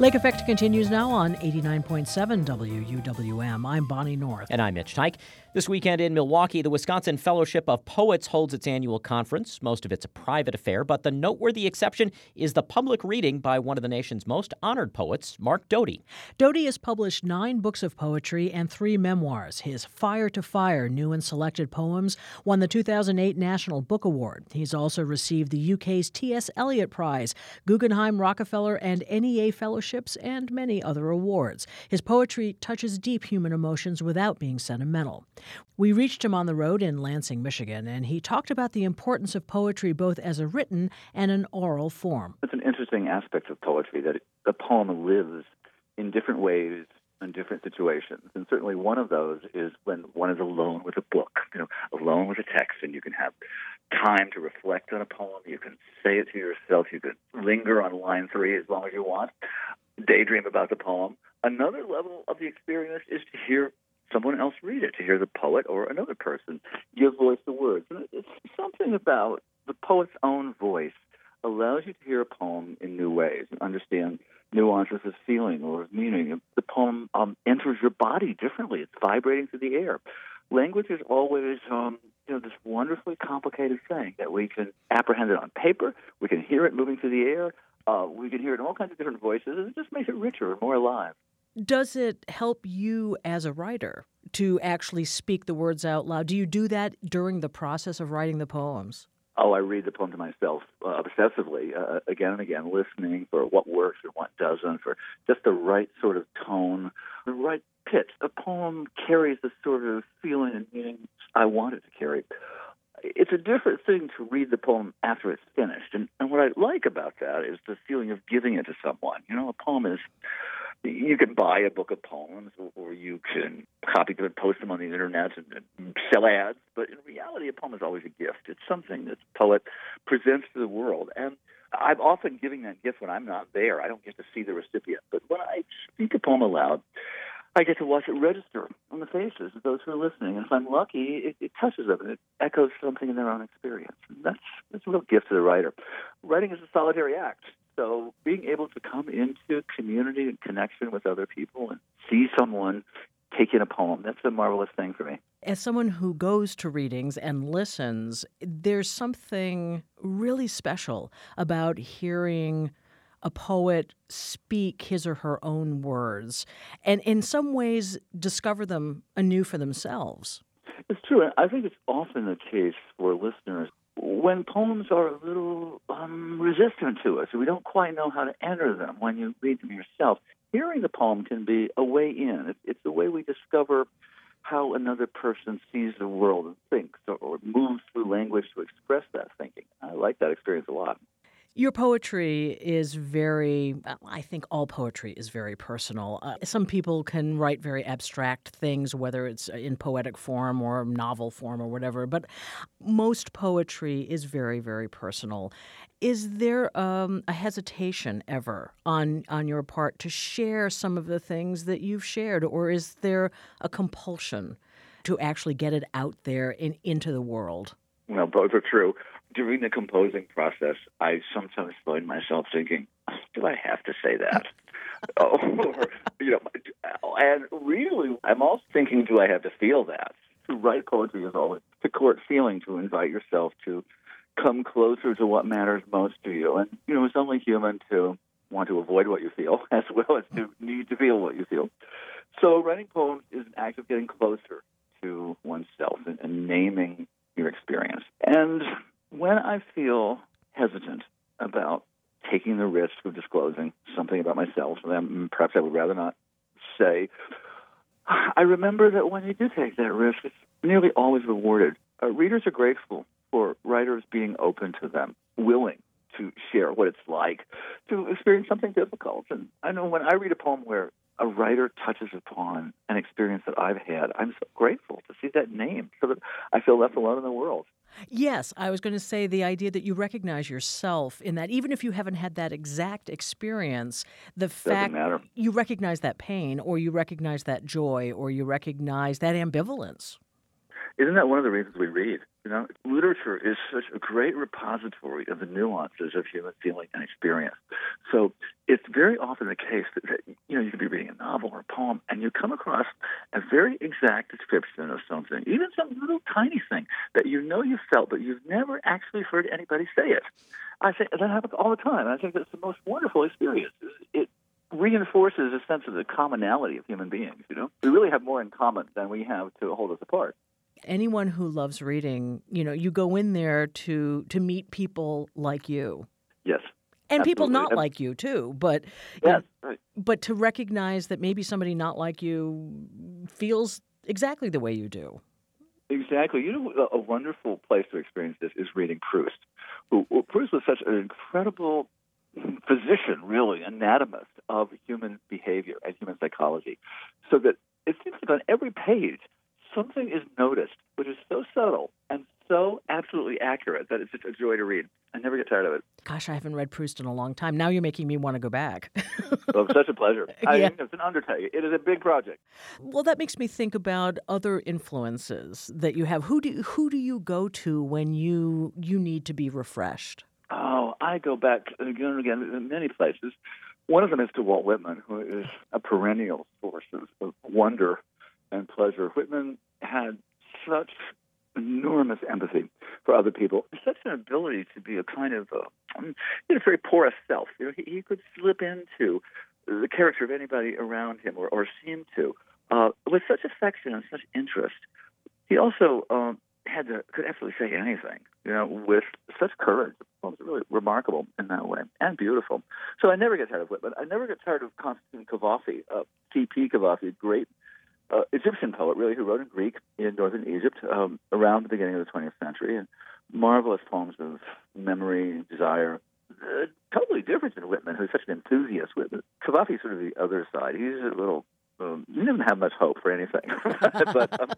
Lake Effect continues now on 89.7 WUWM. I'm Bonnie North. And I'm Mitch Teich. This weekend in Milwaukee, the Wisconsin Fellowship of Poets holds its annual conference. Most of it's a private affair, but the noteworthy exception is the public reading by one of the nation's most honored poets, Mark Doty. Doty has published 9 books of poetry and 3 memoirs. His Fire to Fire, new and selected poems, won the 2008 National Book Award. He's also received the UK's T.S. Eliot Prize, Guggenheim, Rockefeller, and NEA Fellowships, and many other awards. His poetry touches deep human emotions without being sentimental. We reached him on the road in Lansing, Michigan, and he talked about the importance of poetry both as a written and an oral form. It's an interesting aspect of poetry that the poem lives in different ways in different situations. And certainly one of those is when one is alone with a book, alone with a text, and you can have time to reflect on a poem. You can say it to yourself. You can linger on line 3 as long as you want, daydream about the poem. Another level of the experience is to hear someone else read it, to hear the poet or another person give voice to words. And it's something about the poet's own voice allows you to hear a poem in new ways and understand nuances of feeling or of meaning. The poem enters your body differently. It's vibrating through the air. Language is always this wonderfully complicated thing that we can apprehend it on paper. We can hear it moving through the air. We can hear it in all kinds of different voices. And it just makes it richer and more alive. Does it help you as a writer to actually speak the words out loud? Do you do that during the process of writing the poems? Oh, I read the poem to myself obsessively, again and again, listening for what works and what doesn't, for just the right sort of tone, the right pitch. A poem carries the sort of feeling and meaning I want it to carry. It's a different thing to read the poem after it's finished. And what I like about that is the feeling of giving it to someone. A poem is, you can buy a book of poems or you can copy them and post them on the internet and sell ads. But in reality, a poem is always a gift. It's something that the poet presents to the world. And I'm often giving that gift when I'm not there. I don't get to see the recipient. But when I speak a poem aloud, I get to watch it register on the faces of those who are listening. And if I'm lucky, it touches them and it echoes something in their own experience. And that's a real gift to the writer. Writing is a solitary act. So being able to come into community and connection with other people and see someone take in a poem, that's a marvelous thing for me. As someone who goes to readings and listens, there's something really special about hearing a poet speak his or her own words and in some ways discover them anew for themselves. It's true. And I think it's often the case for listeners when poems are a little resistant to us, we don't quite know how to enter them when you read them yourself. Hearing the poem can be a way in. It's a way we discover how another person sees the world and thinks or moves through language to express that thinking. I like that experience a lot. Your poetry is I think all poetry is very personal. Some people can write very abstract things, whether it's in poetic form or novel form or whatever, but most poetry is very, very personal. Is there a hesitation ever on your part to share some of the things that you've shared, or is there a compulsion to actually get it out there and into the world? Well, both are true. During the composing process, I sometimes find myself thinking, do I have to say that? And really, I'm also thinking, do I have to feel that? To write poetry is always to court feeling, to invite yourself to come closer to what matters most to you. And, it's only human to want to avoid what you feel as well as to need to feel what you feel. So writing poems is an act of getting closer to oneself and naming your experience. And when I feel hesitant about taking the risk of disclosing something about myself that perhaps I would rather not say, I remember that when you do take that risk, it's nearly always rewarded. Readers are grateful for writers being open to them, willing to share what it's like to experience something difficult. And I know when I read a poem where a writer touches upon an experience that I've had, I'm so grateful to see that named so that I feel left alone in the world. Yes, I was going to say the idea that you recognize yourself in that, even if you haven't had that exact experience, the fact you recognize that pain or you recognize that joy or you recognize that ambivalence. Isn't that one of the reasons we read? Literature is such a great repository of the nuances of human feeling and experience. So it's very often the case that you could be reading a novel or a poem, and you come across a very exact description of something, even some little tiny thing that you felt, but you've never actually heard anybody say it. I think that happens all the time. I think that's the most wonderful experience. It reinforces a sense of the commonality of human beings. We really have more in common than we have to hold us apart. Anyone who loves reading, you go in there to meet people like you. Yes. And absolutely. People not like you, too. But yes, right. But to recognize that maybe somebody not like you feels exactly the way you do. Exactly. A wonderful place to experience this is reading Proust. Proust was such an incredible physician, really, anatomist of human behavior and human psychology, so that it seems like on every page, something is noticed, which is so subtle and so absolutely accurate that it's just a joy to read. I never get tired of it. Gosh, I haven't read Proust in a long time. Now you're making me want to go back. Well, it's such a pleasure. Yeah. It's an undertaking. It is a big project. Well, that makes me think about other influences that you have. Who do you go to when you need to be refreshed? Oh, I go back again and again in many places. One of them is to Walt Whitman, who is a perennial source of wonder and pleasure. Whitman had such enormous empathy for other people, such an ability to be a kind of very porous self. He could slip into the character of anybody around him, or seem to, with such affection and such interest. He also could absolutely say anything, with such courage. It was really remarkable in that way, and beautiful. So I never get tired of Whitman. I never get tired of Constantine Cavafy, C.P. Cavafy, great Egyptian poet, really, who wrote in Greek in northern Egypt around the beginning of the 20th century, and marvelous poems of memory, desire, totally different than Whitman, who's such an enthusiast. Cavafy's sort of the other side. He's a little, he doesn't have much hope for anything, but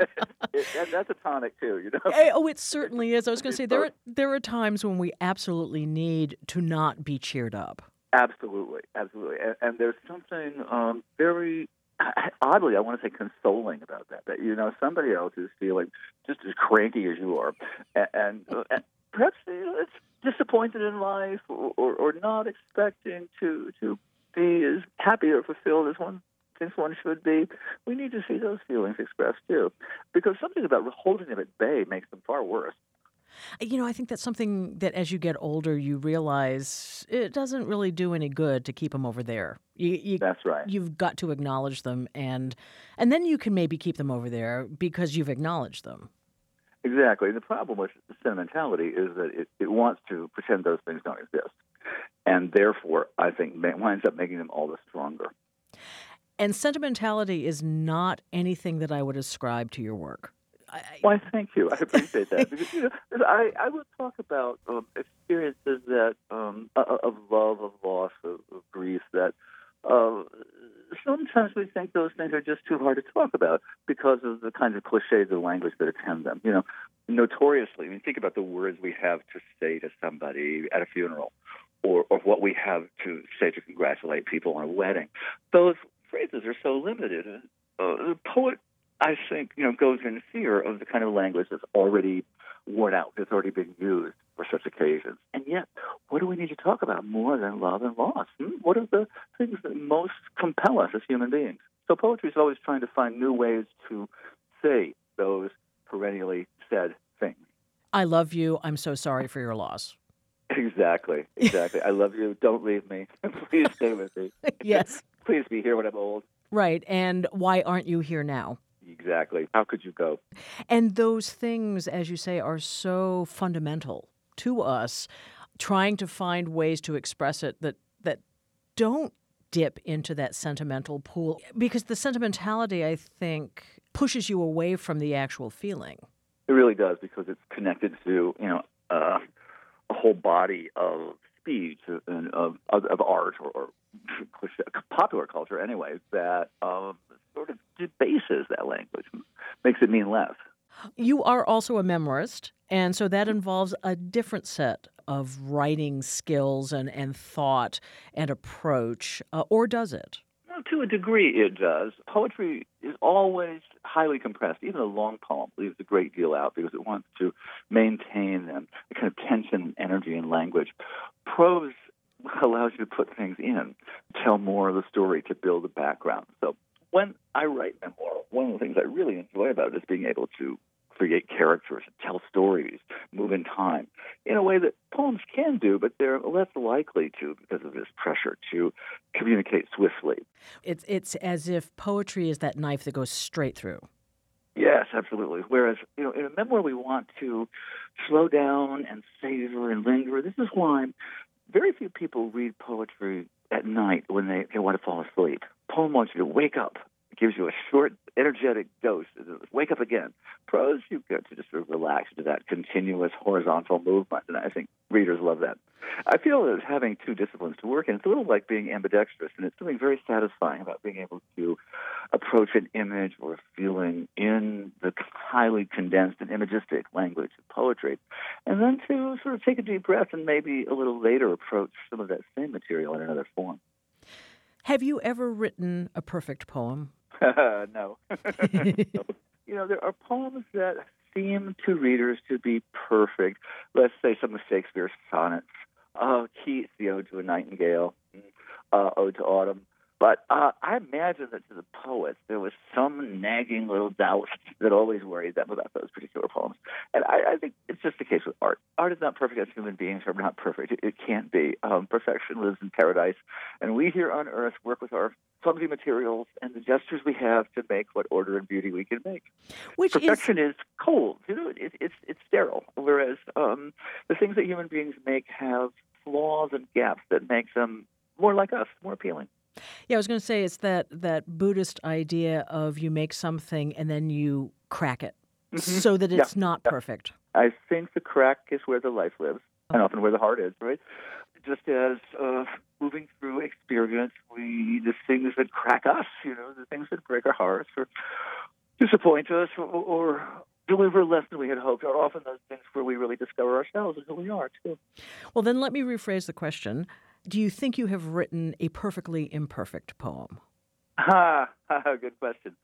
that's a tonic too, Oh, it certainly is. I was going to say there are times when we absolutely need to not be cheered up. Absolutely, and there's something very oddly, I want to say consoling about that somebody else is feeling just as cranky as you are, and perhaps it's disappointed in life or not expecting to be as happy or fulfilled as one thinks one should be. We need to see those feelings expressed too, because something about holding them at bay makes them far worse. I think that's something that as you get older, you realize it doesn't really do any good to keep them over there. That's right. You've got to acknowledge them, and then you can maybe keep them over there because you've acknowledged them. Exactly. The problem with sentimentality is that it wants to pretend those things don't exist, and therefore, I think, winds up making them all the stronger. And sentimentality is not anything that I would ascribe to your work. Why, thank you. I appreciate that. Because, I would talk about experiences that of love, of loss, of grief, that sometimes we think those things are just too hard to talk about because of the kinds of cliches of language that attend them. Notoriously, think about the words we have to say to somebody at a funeral, or what we have to say to congratulate people on a wedding. Those phrases are so limited. The poet, I think, goes in fear of the kind of language that's already worn out, that's already been used for such occasions. And yet, what do we need to talk about more than love and loss? What are the things that most compel us as human beings? So poetry is always trying to find new ways to say those perennially said things. I love you. I'm so sorry for your loss. Exactly. I love you. Don't leave me. Please stay with me. Yes. Please be here when I'm old. Right. And why aren't you here now? Exactly. How could you go? And those things, as you say, are so fundamental to us, trying to find ways to express it that don't dip into that sentimental pool. Because the sentimentality, I think, pushes you away from the actual feeling. It really does, because it's connected to, a whole body of speech and of art or popular culture anyway, that sort of debases that language, makes it mean less. You are also a memoirist, and so that involves a different set of writing skills and thought and approach, or does it? To a degree, it does. Poetry is always highly compressed. Even a long poem leaves a great deal out because it wants to maintain a kind of tension, energy, and language. Prose allows you to put things in, tell more of the story, to build a background. So when I write memoir, one of the things I really enjoy about it is being able to create characters, tell stories, move in time in a way that poems can do, but they're less likely to because of this pressure to communicate swiftly. It's as if poetry is that knife that goes straight through. Yes, absolutely. Whereas, in a memoir we want to slow down and savor and linger. This is why very few people read poetry at night when they want to fall asleep. Poem wants you to wake up. It gives you a short, energetic dose. Wake up again. Prose, you get to just sort of relax into that continuous horizontal movement, and I think readers love that. I feel that having two disciplines to work in, it's a little like being ambidextrous, and it's something very satisfying about being able to approach an image or a feeling in the highly condensed and imagistic language of poetry, and then to sort of take a deep breath and maybe a little later approach some of that same material in another form. Have you ever written a perfect poem? No. There are poems that seem to readers to be perfect. Let's say some of Shakespeare's sonnets. Keats, the Ode to a Nightingale, Ode to Autumn. But I imagine that to the poets, there was some nagging little doubt that always worried them about those particular poems. And I think it's just the case with art. Art is not perfect as human beings are not perfect. It can't be. Perfection lives in paradise. And we here on Earth work with our clumsy materials and the gestures we have to make what order and beauty we can make. Perfection is cold. It's sterile. Whereas the things that human beings make have flaws and gaps that make them more like us, more appealing. Yeah, I was going to say it's that Buddhist idea of you make something and then you crack it so that it's not perfect. I think the crack is where the life lives and often where the heart is, right? Just as moving through experience, the things that crack us, the things that break our hearts or disappoint us or deliver less than we had hoped are often those things where we really discover ourselves and who we are, too. Well, then let me rephrase the question. Do you think you have written a perfectly imperfect poem? Good question.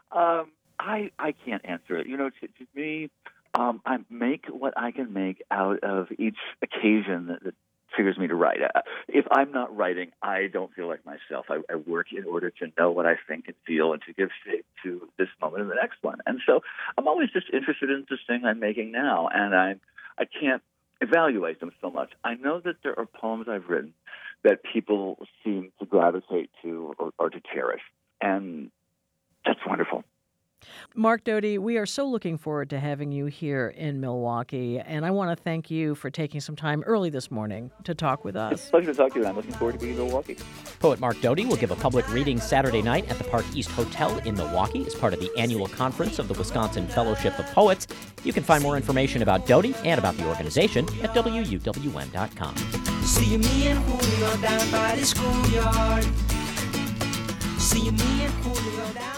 I can't answer it. To me, I make what I can make out of each occasion that triggers me to write. If I'm not writing, I don't feel like myself. I work in order to know what I think and feel and to give shape to this moment and the next one. And so I'm always just interested in this thing I'm making now, and I can't evaluate them so much. I know that there are poems I've written that people seem to gravitate to or to cherish, and that's wonderful. Mark Doty, we are so looking forward to having you here in Milwaukee, and I want to thank you for taking some time early this morning to talk with us. It's a pleasure to talk to you, and I'm looking forward to being in Milwaukee. Poet Mark Doty will give a public reading Saturday night at the Park East Hotel in Milwaukee as part of the annual conference of the Wisconsin Fellowship of Poets. You can find more information about Doty and about the organization at WUWM.com. See me and Julio down by the schoolyard. See me and Julio down.